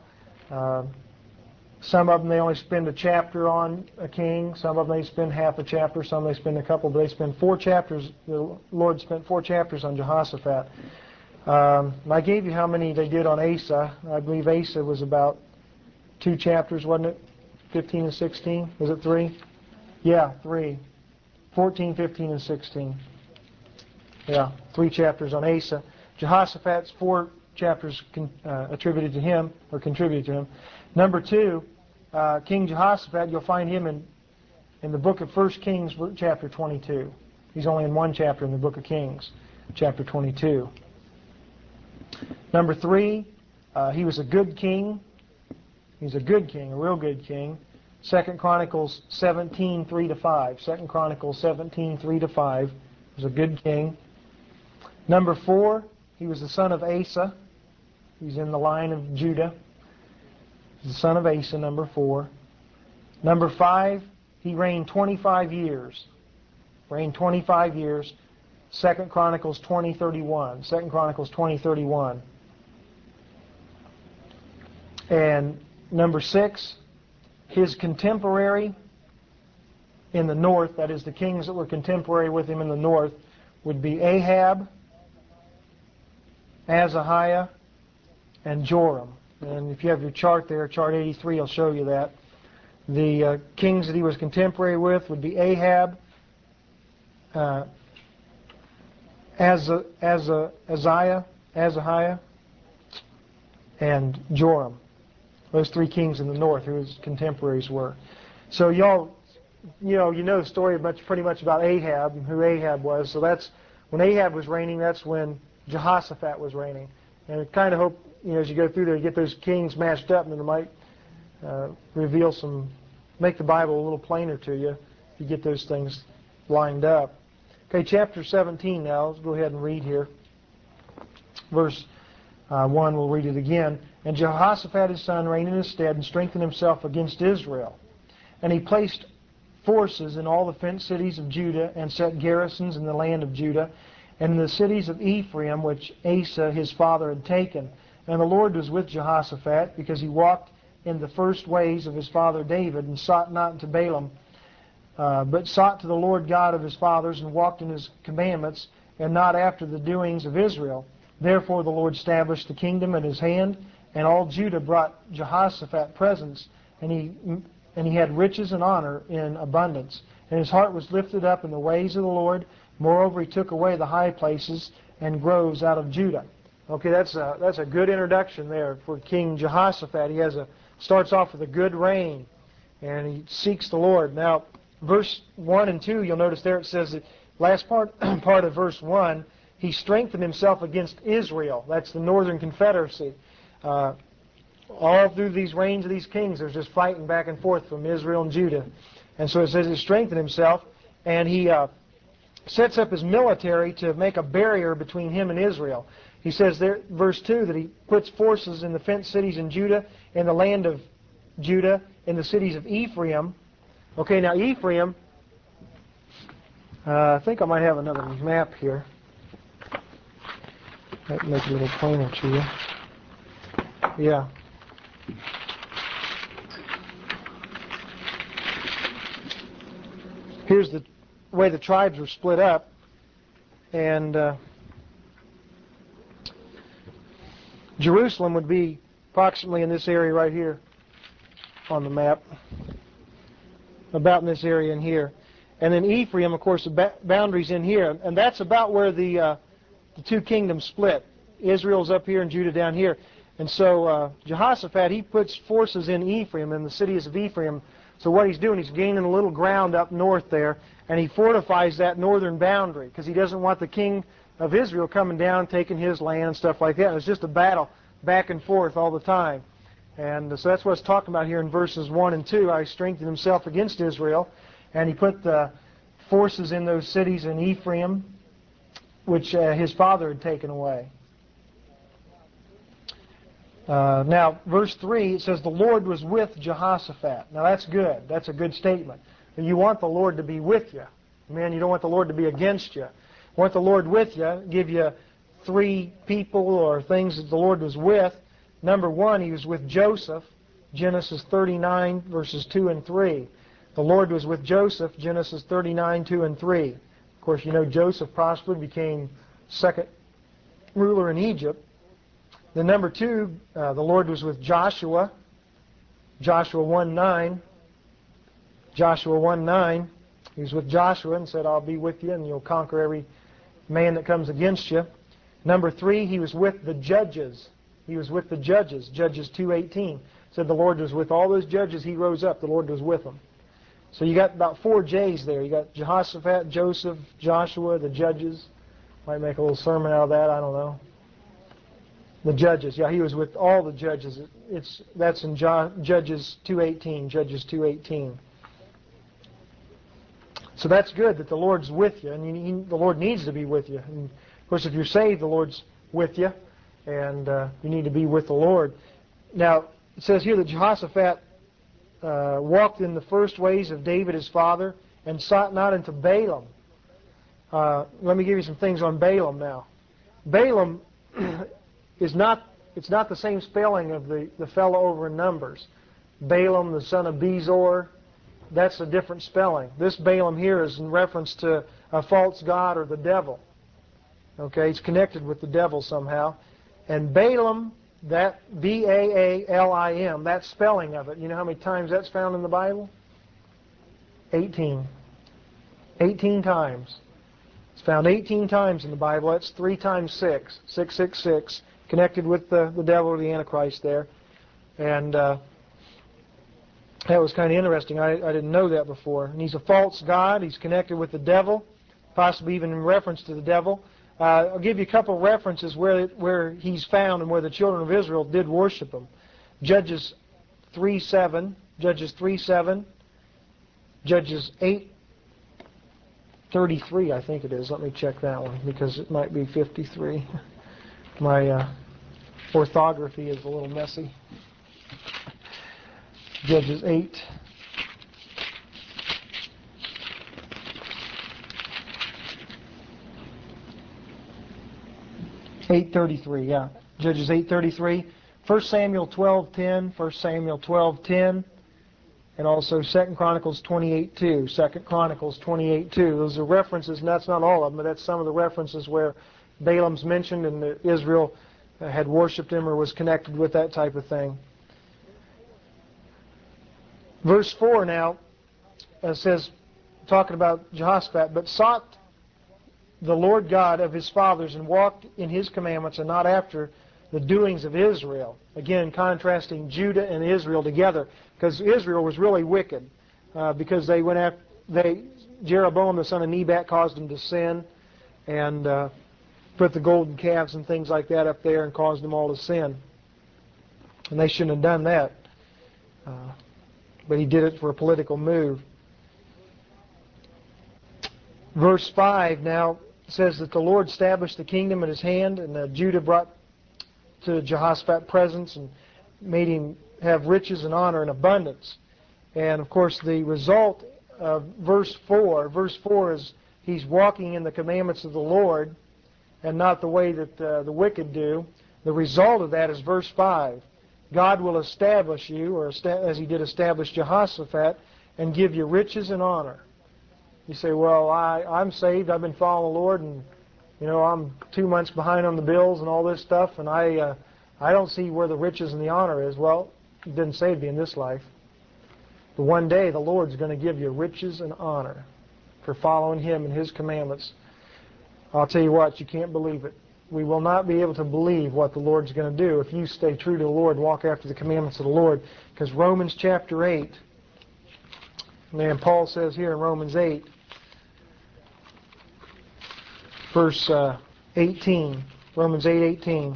A: Some of them they only spend a chapter on a king. Some of them they spend half a chapter. Some they spend a couple. But they spend 4 chapters. The Lord spent 4 chapters on Jehoshaphat. I gave you how many they did on Asa. I believe Asa was about 2 chapters, wasn't it? 15 and 16. Was it 3? Yeah, 3. 14, 15, and 16. Yeah, 3 chapters on Asa. Jehoshaphat's 4 chapters attributed to him, or contributed to him. Number 2, King Jehoshaphat, you'll find him in the book of 1 Kings, chapter 22. He's only in 1 chapter in the book of Kings, chapter 22. Number 3, he was a good king. He's a good king, a real good king. 2 Chronicles 17, 3-5. 2 Chronicles 17, 3-5. He was a good king. Number 4, he was the son of Asa. He's in the line of Judah. He's the son of Asa, number 4. Number 5, he reigned 25 years. Reigned 25 years. 2 Chronicles 20:31. 2 Chronicles 20:31. And number 6, his contemporary in the north, that is the kings that were contemporary with him in the north, would be Ahab, Ahaziah, and Joram. And if you have your chart there, chart 83 will show you that. The kings that he was contemporary with would be Ahab, Ahaziah, and Joram. Those 3 kings in the north who his contemporaries were. So y'all, you know the story pretty much about Ahab and who Ahab was. So that's when Ahab was reigning. That's when Jehoshaphat was reigning. And I kind of hope, as you go through there, you get those kings matched up, and it might make the Bible a little plainer to you you get those things lined up. Okay, chapter 17 now. Let's go ahead and read here. Verse 1, we'll read it again. And Jehoshaphat his son reigned in his stead and strengthened himself against Israel. And he placed forces in all the fenced cities of Judah and set garrisons in the land of Judah and in the cities of Ephraim, which Asa his father had taken. And the Lord was with Jehoshaphat, because he walked in the first ways of his father David, and sought not unto Baalim, but sought to the Lord God of his fathers, and walked in his commandments, and not after the doings of Israel. Therefore the Lord established the kingdom in his hand, and all Judah brought Jehoshaphat presents, and he had riches and honor in abundance. And his heart was lifted up in the ways of the Lord. Moreover, he took away the high places and groves out of Judah. Okay, that's a good introduction there for King Jehoshaphat. He starts off with a good reign, and he seeks the Lord. Now, verse 1 and 2, you'll notice there it says, that last part of verse 1, he strengthened himself against Israel. That's the northern confederacy. All through these reigns of these kings, there's just fighting back and forth from Israel and Judah. And so it says he strengthened himself, and he sets up his military to make a barrier between him and Israel. He says there, verse 2, that he puts forces in the fenced cities in Judah, in the land of Judah, in the cities of Ephraim. Okay, now Ephraim, I think I might have another map here. That make it a little plainer to you. Yeah. Here's the way the tribes were split up, and Jerusalem would be approximately in this area right here on the map, about in this area in here. And then Ephraim, of course, the boundary's in here, and that's about where the two kingdoms split. Israel's up here and Judah down here. And so Jehoshaphat, he puts forces in Ephraim, in the cities of Ephraim. So what he's doing, he's gaining a little ground up north there, and he fortifies that northern boundary, because he doesn't want the king of Israel coming down, taking his land and stuff like that. And it's just a battle back and forth all the time. And so that's what it's talking about here in verses 1 and 2. I strengthened himself against Israel, and he put the forces in those cities in Ephraim, which his father had taken away. Now, verse 3, it says, the Lord was with Jehoshaphat. Now, that's good. That's a good statement. You want the Lord to be with you. Man, you don't want the Lord to be against you. You want the Lord with you. Give you 3 people or things that the Lord was with. Number 1, he was with Joseph, Genesis 39, verses 2 and 3. The Lord was with Joseph, Genesis 39, 2 and 3. Of course, you know Joseph prospered, became second ruler in Egypt. Then number 2, the Lord was with Joshua, Joshua 1:9. Joshua 1:9, he was with Joshua and said, I'll be with you and you'll conquer every man that comes against you. Number 3, he was with the judges. He was with the judges, Judges 2:18. Said the Lord was with all those judges. He rose up, the Lord was with them. So you got about 4 J's there. You got Jehoshaphat, Joseph, Joshua, the judges. Might make a little sermon out of that, I don't know. The judges, yeah, he was with all the judges. That's in Judges 2:18, Judges 2:18. So that's good that the Lord's with you, and the Lord needs to be with you. And of course, if you're saved, the Lord's with you, and you need to be with the Lord. Now, it says here that Jehoshaphat walked in the first ways of David his father, and sought not unto Baalim. Let me give you some things on Balaam now. Balaam it's not the same spelling of the fellow over in Numbers. Balaam, the son of Bezor, that's a different spelling. This Balaam here is in reference to a false god or the devil. Okay, it's connected with the devil somehow. And Balaam, that B-A-A-L-I-M, that spelling of it, you know how many times that's found in the Bible? 18. 18 times. It's found 18 times in the Bible. That's 3 times 6. 666. Connected with the devil or the Antichrist there. And that was kind of interesting. I didn't know that before. And he's a false god. He's connected with the devil, possibly even in reference to the devil. I'll give you a couple of references where he's found and where the children of Israel did worship him. Judges 3:7, Judges 3:7, Judges 8, 33, I think it is. Let me check that one because it might be 53. My orthography is a little messy. Judges 8. Yeah. Judges 8:33. 1 Samuel 12:10. 1 Samuel 12:10. And also 2 Chronicles 28:2. 2 Chronicles 28:2. Those are references, and that's not all of them, but that's some of the references where Balaam's mentioned and Israel had worshipped him or was connected with that type of thing. Verse 4 now says, talking about Jehoshaphat, but sought the Lord God of his fathers and walked in his commandments and not after the doings of Israel. Again, contrasting Judah and Israel together, because Israel was really wicked, because they went after, Jeroboam the son of Nebat caused them to sin and put the golden calves and things like that up there and caused them all to sin. And they shouldn't have done that. But he did it for a political move. Verse 5 now says that the Lord established the kingdom in his hand, and Judah brought to Jehoshaphat presents and made him have riches and honor and abundance. And of course the result of verse 4 is he's walking in the commandments of the Lord and not the way that the wicked do. The result of that is verse 5. God will establish you, or as he did establish Jehoshaphat, and give you riches and honor. You say, well, I'm saved, I've been following the Lord, and I'm 2 months behind on the bills and all this stuff, and I don't see where the riches and the honor is. Well, it didn't save you in this life. But one day the Lord's going to give you riches and honor for following him and his commandments. I'll tell you what, you can't believe it. We will not be able to believe what the Lord's going to do if you stay true to the Lord and walk after the commandments of the Lord. Because Romans chapter 8, man, Paul says here in Romans 8, verse 18, Romans 8:18,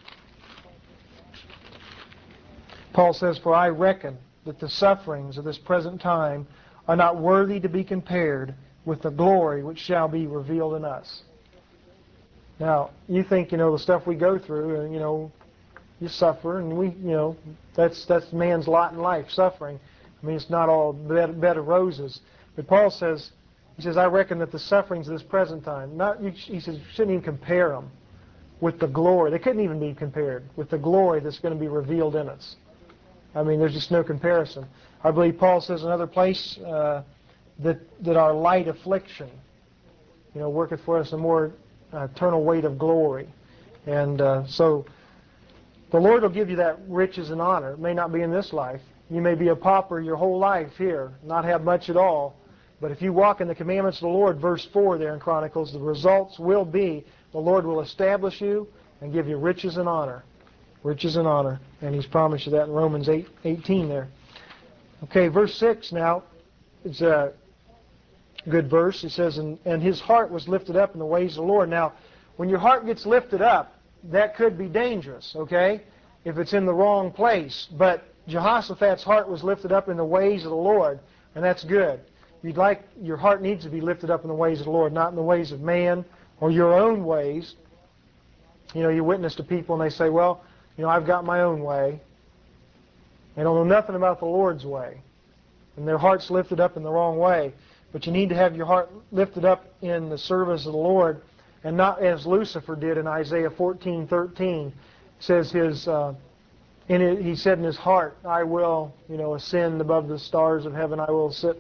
A: Paul says, for I reckon that the sufferings of this present time are not worthy to be compared with the glory which shall be revealed in us. Now, you think, the stuff we go through, and, you suffer, and that's man's lot in life, suffering. I mean, it's not all bed of roses. But Paul says, he says, I reckon that the sufferings of this present time, he says, you shouldn't even compare them with the glory. They couldn't even be compared with the glory that's going to be revealed in us. I mean, there's just no comparison. I believe Paul says in another place that our light affliction, worketh for us a more eternal weight of glory. And so the Lord will give you that riches and honor. It may not be in this life. You may be a pauper your whole life here, not have much at all. But if you walk in the commandments of the Lord, verse 4 there in Chronicles, the results will be the Lord will establish you and give you riches and honor. Riches and honor. And he's promised you that in Romans 8:18 there. Okay, verse 6 now. It's a good verse. It says, and his heart was lifted up in the ways of the Lord. Now, when your heart gets lifted up, that could be dangerous, okay, if it's in the wrong place. But Jehoshaphat's heart was lifted up in the ways of the Lord, and that's good. Your heart needs to be lifted up in the ways of the Lord, not in the ways of man or your own ways. You witness to people and they say, well, I've got my own way. They don't know nothing about the Lord's way. And their heart's lifted up in the wrong way. But you need to have your heart lifted up in the service of the Lord, and not as Lucifer did in Isaiah 14:13. It says he said in his heart, I will, ascend above the stars of heaven. I will sit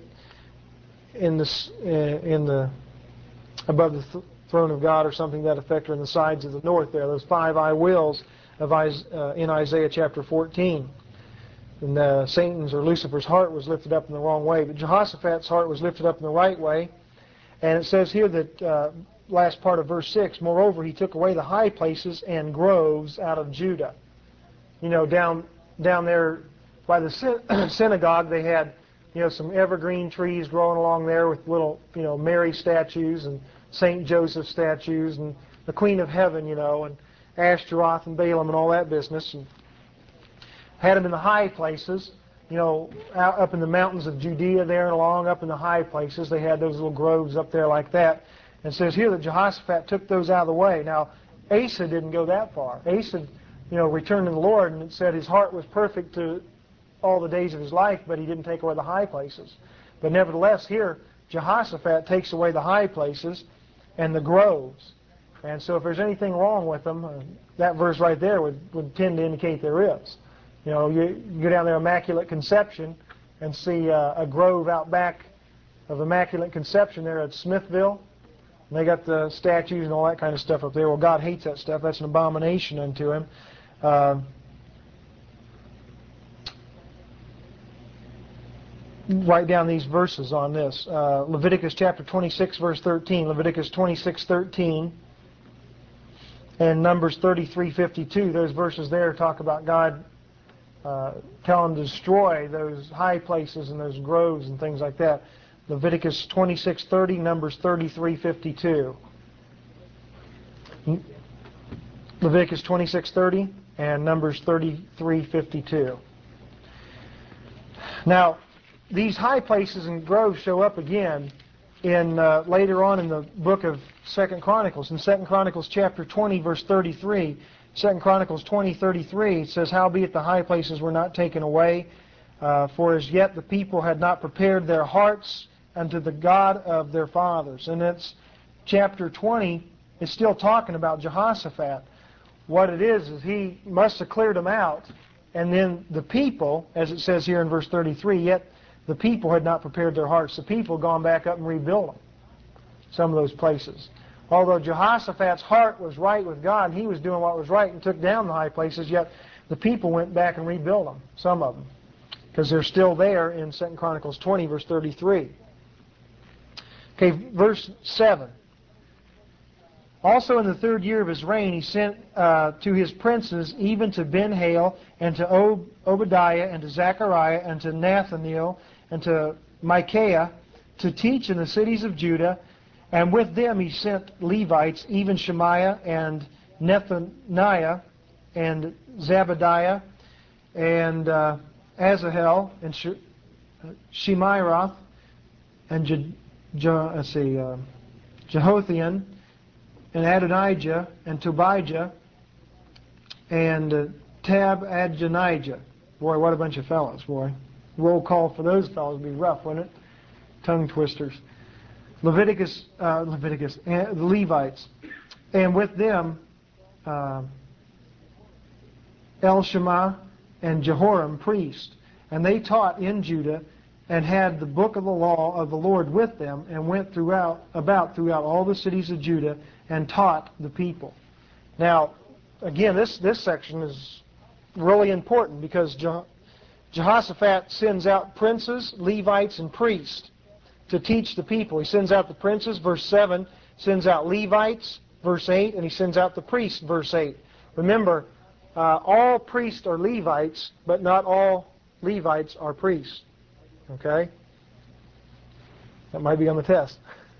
A: above the throne of God, or something to that effect, or in the sides of the north there. Those 5 I wills in Isaiah chapter 14. And Satan's or Lucifer's heart was lifted up in the wrong way. But Jehoshaphat's heart was lifted up in the right way. And it says here that, last part of verse 6, moreover, he took away the high places and groves out of Judah. Down there by the synagogue, they had, some evergreen trees growing along there with little, Mary statues and St. Joseph statues and the Queen of Heaven, and Ashtaroth and Balaam and all that business. And had them in the high places, out up in the mountains of Judea there and along up in the high places. They had those little groves up there like that. And it says here that Jehoshaphat took those out of the way. Now, Asa didn't go that far. Asa, returned to the Lord, and it said his heart was perfect to all the days of his life, but he didn't take away the high places. But nevertheless, here, Jehoshaphat takes away the high places and the groves. And so if there's anything wrong with them, that verse right there would tend to indicate there is. You go down there, Immaculate Conception, and see a grove out back of Immaculate Conception there at Smithville. And they got the statues and all that kind of stuff up there. Well, God hates that stuff. That's an abomination unto Him. Write down these verses on this. Leviticus chapter 26, verse 13. Leviticus 26:13. And Numbers 33:52. Those verses there talk about God telling them to destroy those high places and those groves and things like that. Leviticus 26:30, Numbers 33:52. Leviticus 26:30 and Numbers 33:52. Now, these high places and groves show up again in later on in the book of 2 Chronicles. In 2 Chronicles chapter 20, verse 33, 2 Chronicles 20:33, it says, "Howbeit the high places were not taken away, for as yet the people had not prepared their hearts unto the God of their fathers." And it's chapter 20 is still talking about Jehoshaphat. What it is he must have cleared them out, and then the people, as it says here in verse 33, yet the people had not prepared their hearts. The people had gone back up and rebuilt them, some of those places. Although Jehoshaphat's heart was right with God, and he was doing what was right and took down the high places, yet the people went back and rebuilt them, some of them, because they're still there in 2 Chronicles 20, verse 33. Okay, verse 7. "Also in the 3rd year of his reign, he sent to his princes, even to Ben-Hail, and to Obadiah, and to Zechariah, and to Nathaniel, and to Micaiah, to teach in the cities of Judah. And with them he sent Levites, even Shemaiah, and Nethaniah, and Zabadiah, and Asahel, and Shemirath, and Jehothhan, and Adonijah, and Tobijah, and Tab-adonijah." Boy, what a bunch of fellows, boy. Roll call for those fellows would be rough, wouldn't it? Tongue twisters. The Levites. "And with them Elishama and Jehoram priest. And they taught in Judah, and had the book of the law of the Lord with them, and went throughout all the cities of Judah, and taught the people." Now, again, this section is really important, because Jehoshaphat sends out princes, Levites, and priests to teach the people. He sends out the princes, verse 7, sends out Levites, verse 8, and he sends out the priests, verse 8. Remember, all priests are Levites, but not all Levites are priests. Okay? That might be on the test.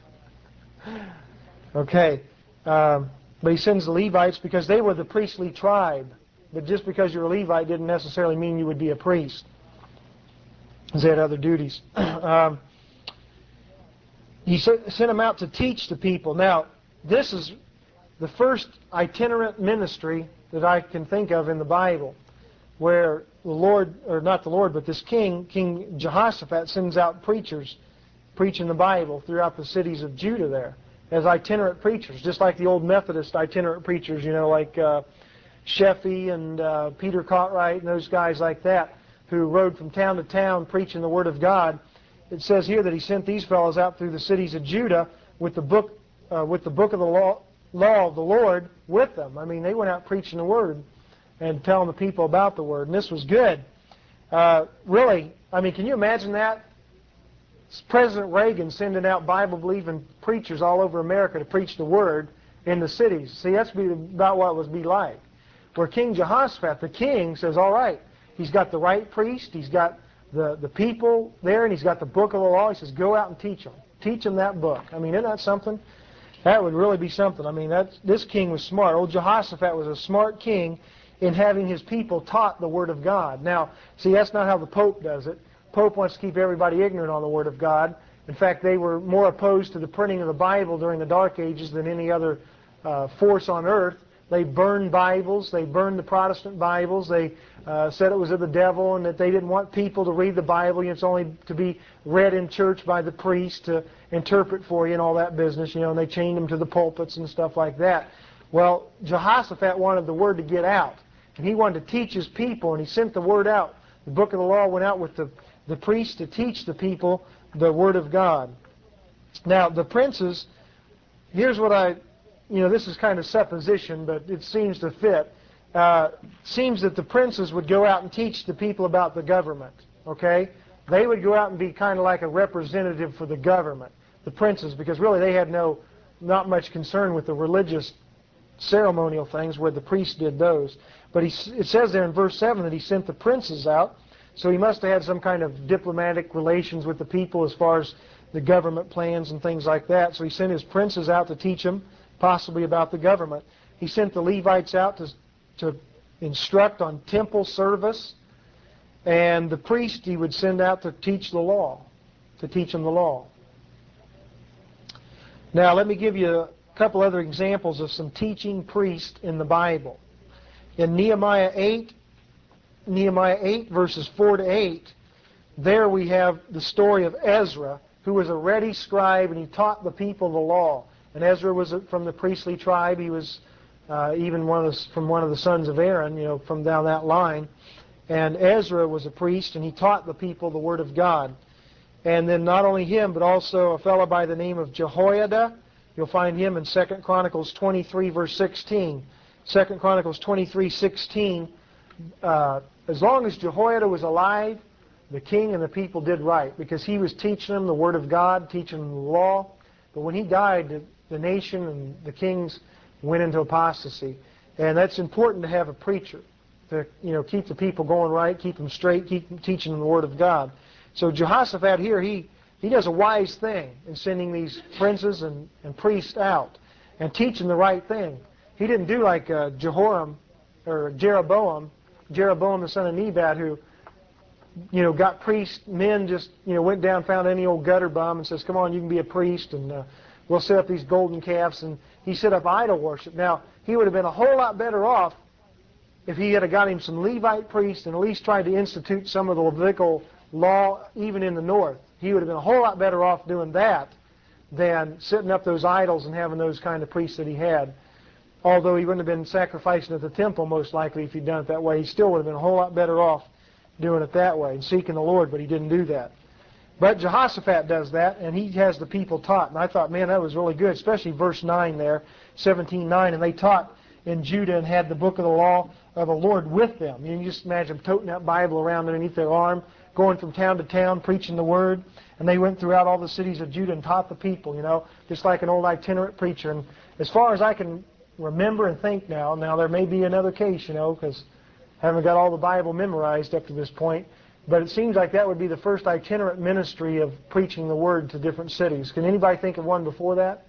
A: Okay. But he sends the Levites because they were the priestly tribe. But just because you're a Levite didn't necessarily mean you would be a priest, because they had other duties. He sent them out to teach the people. Now, this is the first itinerant ministry that I can think of in the Bible, where the Lord, or not the Lord, but this king, King Jehoshaphat, sends out preachers preaching the Bible throughout the cities of Judah there, as itinerant preachers, just like the old Methodist itinerant preachers, like Sheffey and Peter Cartwright and those guys like that, who rode from town to town preaching the Word of God. It says here that he sent these fellows out through the cities of Judah with the book of the law of the Lord with them. I mean, they went out preaching the Word and telling the people about the Word, and this was good. Really, I mean, can you imagine that? It's President Reagan sending out Bible-believing preachers all over America to preach the Word in the cities. See, that's about what it would be like. Where King Jehoshaphat, the king, says, all right, he's got the right priest, he's got the people there, and he's got the book of the law. He says, go out and teach them. Teach them that book. I mean, isn't that something? That would really be something. I mean, this king was smart. Old Jehoshaphat was a smart king in having his people taught the Word of God. Now, see, that's not how the Pope does it. Pope wants to keep everybody ignorant on the Word of God. In fact, they were more opposed to the printing of the Bible during the Dark Ages than any other force on earth. They burned Bibles. They burned the Protestant Bibles. They said it was of the devil and that they didn't want people to read the Bible. It's only to be read in church by the priest to interpret for you and all that business. And they chained them to the pulpits and stuff like that. Well, Jehoshaphat wanted the Word to get out. And he wanted to teach his people, and he sent the Word out. The book of the law went out with the priests to teach the people the Word of God. Now, the princes, here's what this is kind of supposition, but it seems to fit. Seems that the princes would go out and teach the people about the government, okay? They would go out and be kind of like a representative for the government, the princes, because really they had not much concern with the religious ceremonial things where the priests did those. But it says there in verse 7 that he sent the princes out, so he must have had some kind of diplomatic relations with the people as far as the government plans and things like that. So he sent his princes out to teach them possibly about the government. He sent the Levites out to instruct on temple service, and the priest he would send out to teach the law, to teach them the law. Now let me give you a couple other examples of some teaching priests in the Bible. In Nehemiah 8 verses 4 to 8, there we have the story of Ezra, who was a ready scribe, and he taught the people the law. And Ezra was from the priestly tribe. He was even from one of the sons of Aaron, from down that line. And Ezra was a priest, and he taught the people the Word of God. And then not only him, but also a fellow by the name of Jehoiada. You'll find him in 2 Chronicles 23, verse 16. 2 Chronicles 23:16. As long as Jehoiada was alive, the king and the people did right, because he was teaching them the Word of God, teaching them the law. But when he died, the nation and the kings went into apostasy. And that's important to have a preacher to keep the people going right, keep them straight, keep teaching them the Word of God. So Jehoshaphat here, he does a wise thing in sending these princes and priests out and teaching the right thing. He didn't do like Jeroboam the son of Nebat, who got priest men, just went down, found any old gutter bum and says, come on, you can be a priest, and we'll set up these golden calves. And he set up idol worship. Now, he would have been a whole lot better off if he had got him some Levite priests and at least tried to institute some of the Levitical law even in the north. He would have been a whole lot better off doing that than setting up those idols and having those kind of priests that he had. Although he wouldn't have been sacrificing at the temple most likely if he'd done it that way. He still would have been a whole lot better off doing it that way and seeking the Lord, but he didn't do that. But Jehoshaphat does that, and he has the people taught. And I thought, man, that was really good, especially verse 9 there, 17:9. And they taught in Judah and had the book of the law of the Lord with them. You can just imagine them toting that Bible around underneath their arm, going from town to town, preaching the Word. And they went throughout all the cities of Judah and taught the people, just like an old itinerant preacher. And as far as I can remember and think now there may be another case, because I haven't got all the Bible memorized up to this point, but it seems like that would be the first itinerant ministry of preaching the Word to different cities. Can anybody think of one before that?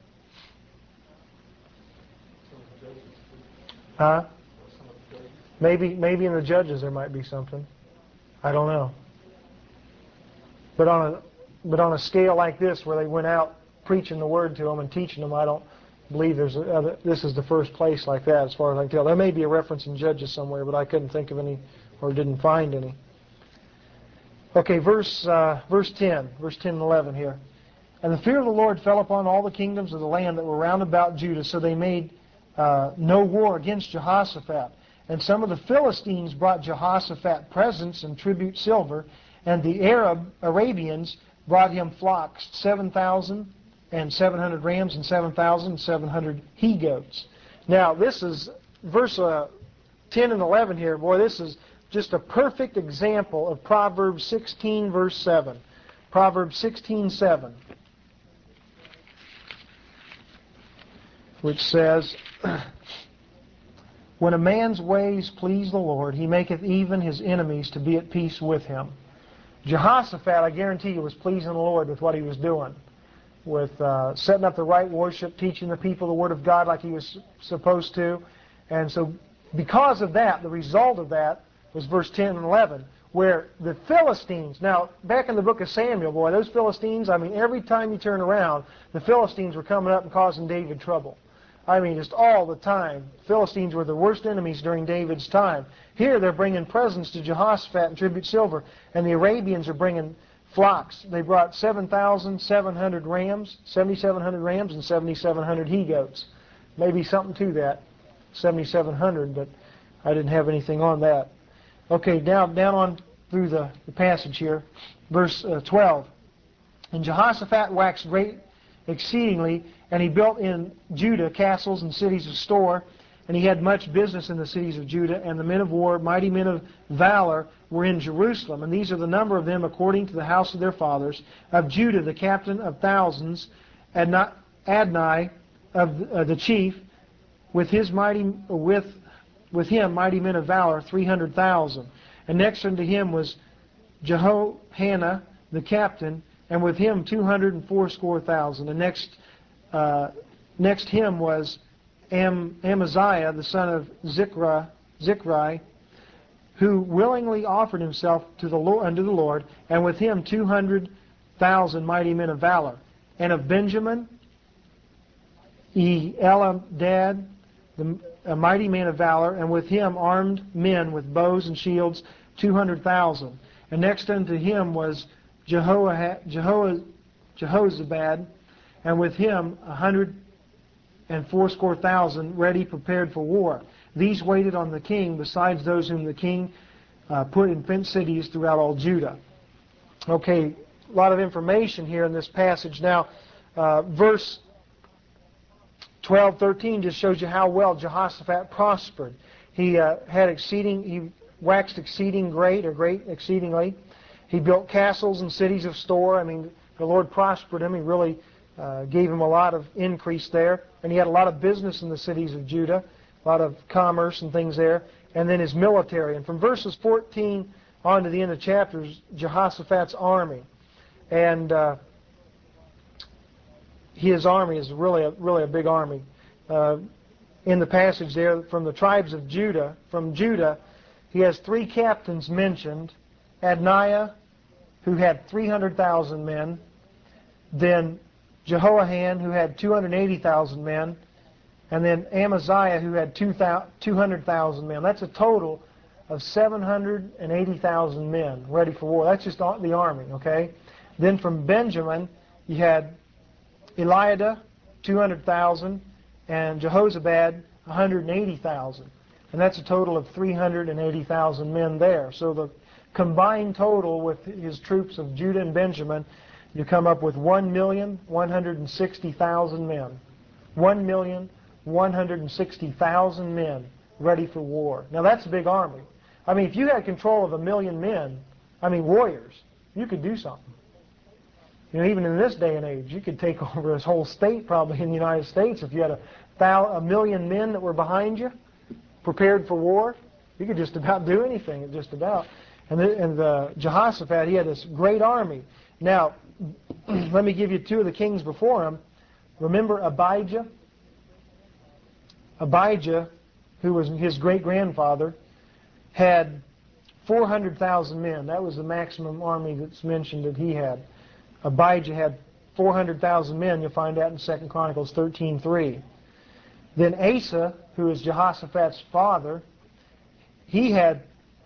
A: Huh? Maybe in the Judges there might be something. I don't know. But on a scale like this, where they went out preaching the Word to them and teaching them, I don't believe this is the first place like that, as far as I can tell. There may be a reference in Judges somewhere, but I couldn't think of any, or didn't find any. Okay, verse 10 and 11 here. And the fear of the Lord fell upon all the kingdoms of the land that were round about Judah, so they made no war against Jehoshaphat. And some of the Philistines brought Jehoshaphat presents and tribute silver, and the Arabians brought him flocks, 7,700 rams and 7,700 he-goats. Now, this is verse 10 and 11 here. Boy, this is just a perfect example of Proverbs 16, verse 7. Proverbs 16:7, which says, when a man's ways please the Lord, he maketh even his enemies to be at peace with him. Jehoshaphat, I guarantee you, was pleasing the Lord with what he was doing, with setting up the right worship, teaching the people the Word of God like he was supposed to. And so because of that, the result of that was verse 10 and 11, where the Philistines, now back in the book of Samuel, boy, those Philistines, I mean, every time you turn around, the Philistines were coming up and causing David trouble. I mean, just all the time. Philistines were the worst enemies during David's time. Here they're bringing presents to Jehoshaphat and tribute silver, and the Arabians are bringing flocks. They brought 7,700 rams, 7,700 rams, and 7,700 he-goats. Maybe something to that, 7,700, but I didn't have anything on that. Okay, down on through the passage here, verse 12. And Jehoshaphat waxed great exceedingly, and he built in Judah castles and cities of store, and he had much business in the cities of Judah, and the men of war, mighty men of valor, were in Jerusalem. And these are the number of them according to the house of their fathers. Of Judah, the captain of thousands, Adnai of the chief, with him mighty men of valor, 300,000. And next unto him was Jehohanan the captain, and with him 280,000. And next him was Amaziah the son of Zichri, who willingly offered himself to the Lord, unto the Lord, and with him 200,000 mighty men of valor. And of Benjamin, Eladad, a mighty man of valor, and with him armed men with bows and shields, 200,000. And next unto him was Jehozabad, and with him 180,000 ready prepared for war. These waited on the king, besides those whom the king put in fenced cities throughout all Judah. Okay, a lot of information here in this passage. Now, verse 12, 13 just shows you how well Jehoshaphat prospered. He waxed exceeding great, or great exceedingly. He built castles and cities of store. I mean, the Lord prospered him. He really gave him a lot of increase there. And he had a lot of business in the cities of Judah, a lot of commerce and things there. And then his military. And from verses 14 on to the end of the chapters, Jehoshaphat's army. And his army is really a big army. In the passage there, from the tribes of Judah, from Judah, he has 3 captains mentioned. Adnai, who had 300,000 men. Then Jehohanan, who had 280,000 men. And then Amaziah, who had 200,000 men. That's a total of 780,000 men ready for war. That's just the army, okay? Then from Benjamin, you had Eliada, 200,000, and Jehozabad, 180,000. And that's a total of 380,000 men there. So the combined total with his troops of Judah and Benjamin, you come up with 1,160,000 men. 1,160,000 men ready for war. Now that's a big army. I mean, if you had control of 1,000,000 men, I mean warriors, you could do something. You know, even in this day and age, you could take over this whole state probably in the United States if you had 1,000,000 men that were behind you, prepared for war. You could just about do anything, just about. And Jehoshaphat, he had this great army. Now, let me give you 2 of the kings before him. Remember Abijah? Abijah, who was his great-grandfather, had 400,000 men. That was the maximum army that's mentioned that he had. Abijah had 400,000 men. You'll find that in 2 Chronicles 13:3. Then Asa, who is Jehoshaphat's father, he had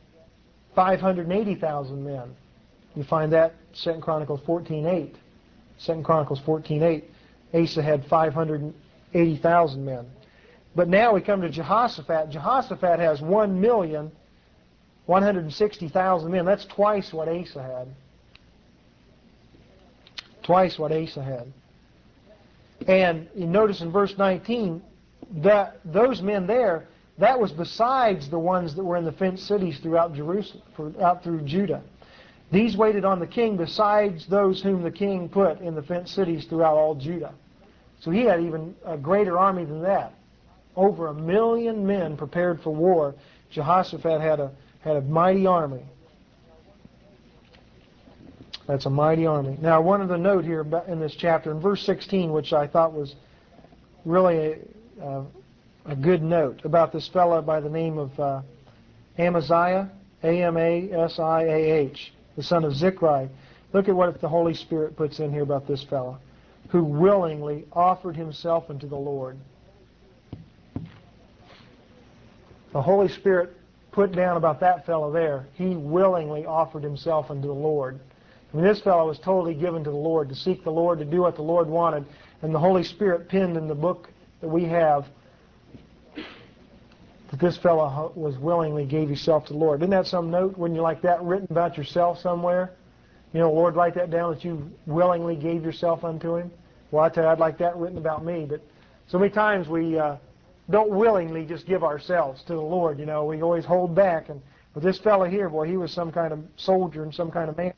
A: 580,000 men. You find that 2 Chronicles 14:8. 2 Chronicles 14:8. Asa had 580,000 men. But now we come to Jehoshaphat. Jehoshaphat has 1,160,000 men. That's twice what Asa had. Twice what Asa had. And you notice in verse 19, that those men there, that was besides the ones that were in the fenced cities throughout Jerusalem, out through Judah. These waited on the king besides those whom the king put in the fenced cities throughout all Judah. So he had even a greater army than that. Over 1,000,000 men prepared for war. Jehoshaphat had a mighty army. That's a mighty army. Now, I wanted to note here in this chapter, in verse 16, which I thought was really a a good note about this fellow by the name of Amaziah, Amasiah, the son of Zichri. Look at what the Holy Spirit puts in here about this fellow, who willingly offered himself unto the Lord. The Holy Spirit put down about that fellow there, he willingly offered himself unto the Lord. I mean, this fellow was totally given to the Lord, to seek the Lord, to do what the Lord wanted. And the Holy Spirit penned in the book that we have that this fellow was willingly gave himself to the Lord. Isn't that some note? Wouldn't you like that written about yourself somewhere? You know, Lord, write that down that you willingly gave yourself unto Him. Well, I tell you, I'd like that written about me. But so many times we don't willingly just give ourselves to the Lord. You know, we always hold back. And with this fellow here, boy, he was some kind of soldier and some kind of man.